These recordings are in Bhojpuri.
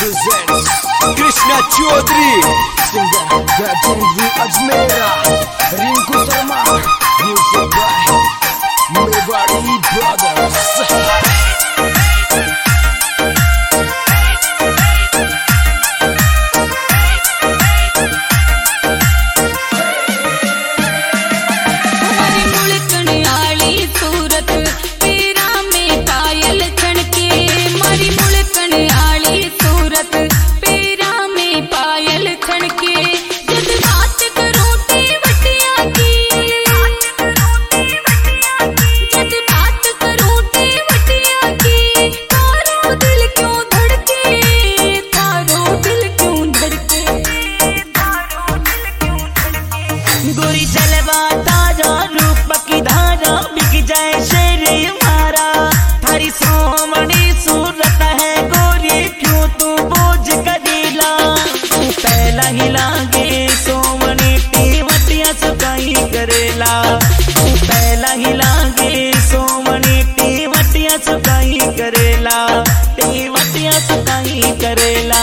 presents Krishna Chaudhary, singer Gajendra Ajmera, Rinku Sharma, music by Mewari Brothers. गोरी जलवा ताजा रूप की धारा बिक जाए शेर मारा थारी सोमनी सूरत है गोरी क्यों तू बोझ कदीला तू पहला ही लागे सोमनी टीवटिया सुकाई करेला तू पहला ही लागे सोमनी टीवटिया सुकाई करेला टीवटिया सुकाई करेला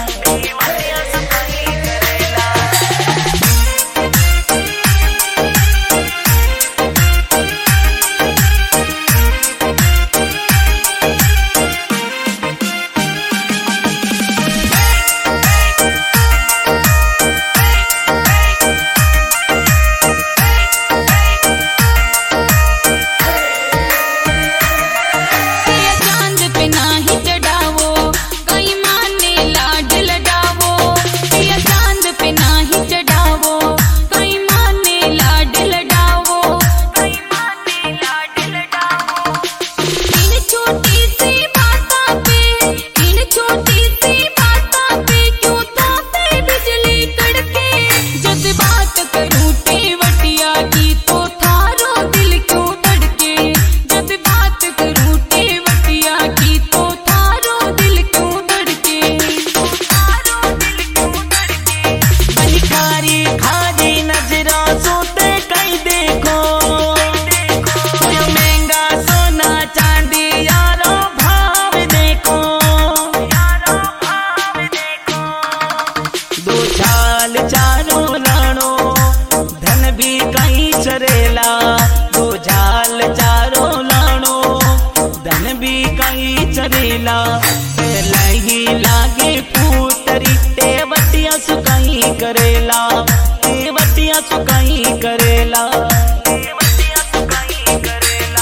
चरेला दो झाल चारों लाणो धन भी कहीं चरेला लही लागे पूतरी टेवटिया सुकाई करेला टेवटिया सुकाई करेला टेवटिया सुकाई करेला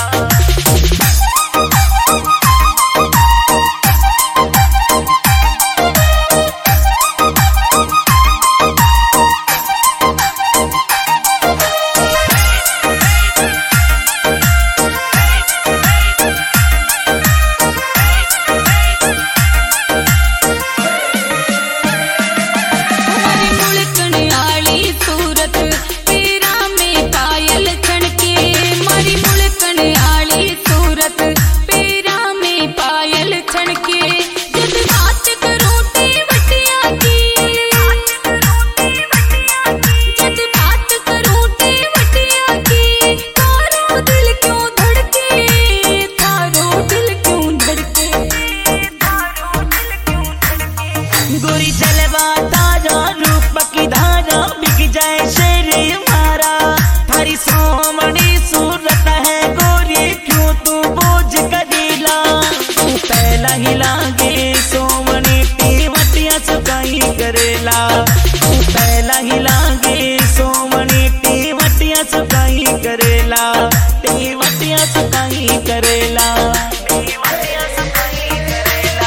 गोरी जलवा ताजा रूप की धारा बिक जाए शेर मारा थारी सोमनी सूरत है गोरी क्यों तू बोझ कदीला तू पहला ही लागे सोमनी टीवटिया सुकाई करेला तू पहला ही लागे सोमनी टीवटिया सुकाई करेला टीवटिया सुकाई करेला टीवटिया सुकाई करेला।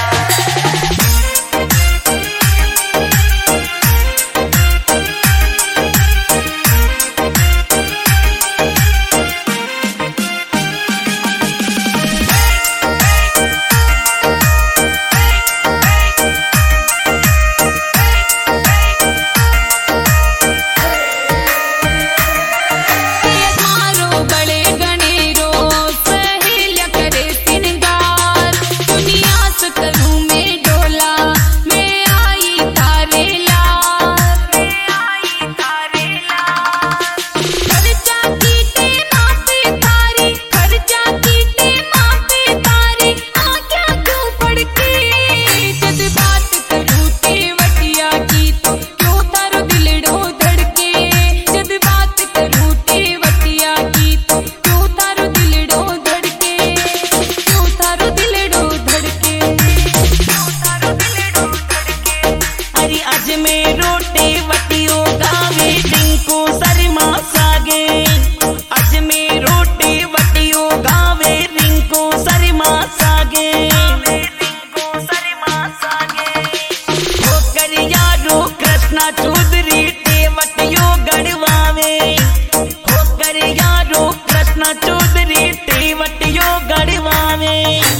कृष्णा चौधरी टेवटियो गढ़वावे होकर यारो कृष्णा चौधरी टेवटियो गढ़वावे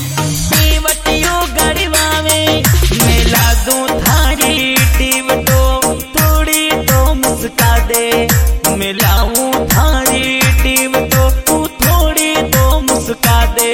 मिला दूं थारी टीव तो थोड़ी तो मुस्का दे मिलाऊं थारी टीव तो तू थोड़ी तो मुस्का दे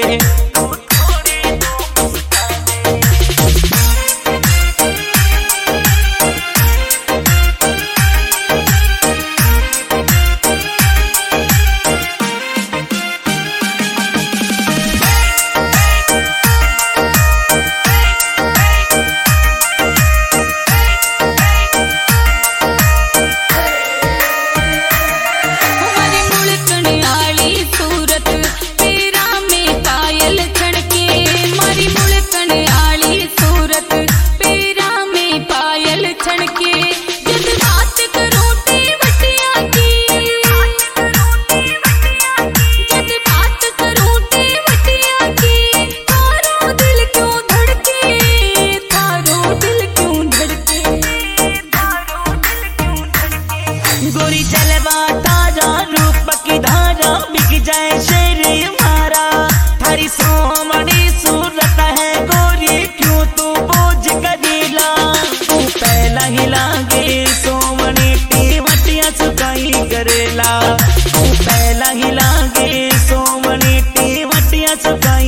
गोरी जलवा तारा रूप की धारा बिक जाए शेर मारा थारी सोमनी सूरत है गोरी क्यों तू बोझ कदीला तू पहला ही लागे सोमनी टीवटिया सुकाई करेला तू पहला ही लागे सोमनी टीवटिया सुकाई